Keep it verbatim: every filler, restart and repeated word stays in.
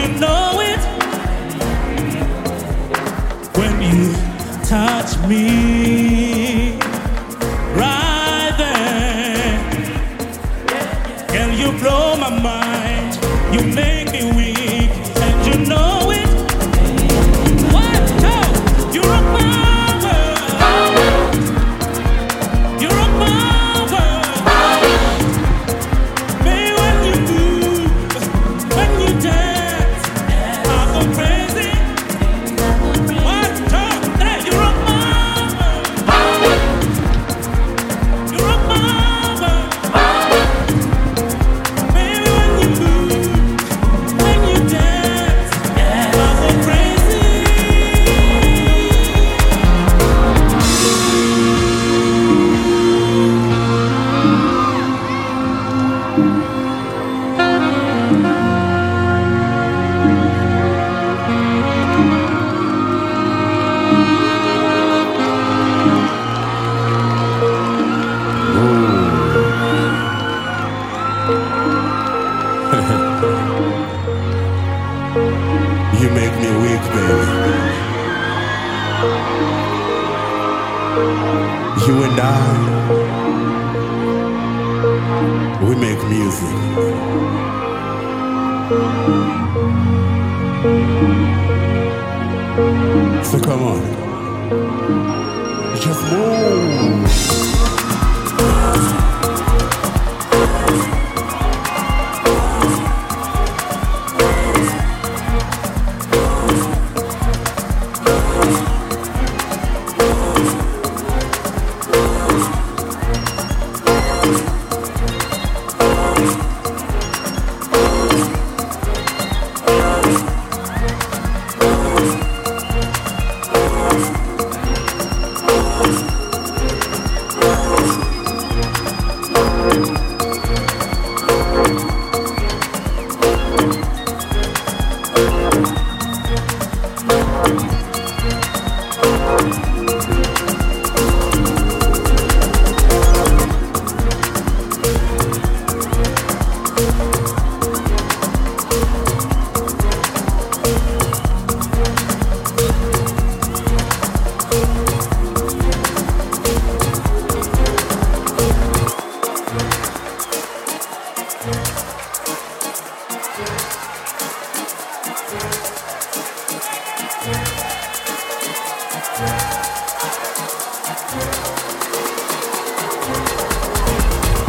you know it when you touch me right there. Girl, you blow my mind, you make me weak, and you know it. What? No, you rock my world. You rock my world. Baby, when you move, when you dance, I go crazy. What? No, hey, you rock my world. You rock my world. Baby, when you move, when you dance, I go crazy. You make me weak, baby. You and I, we make music. So come on, just move.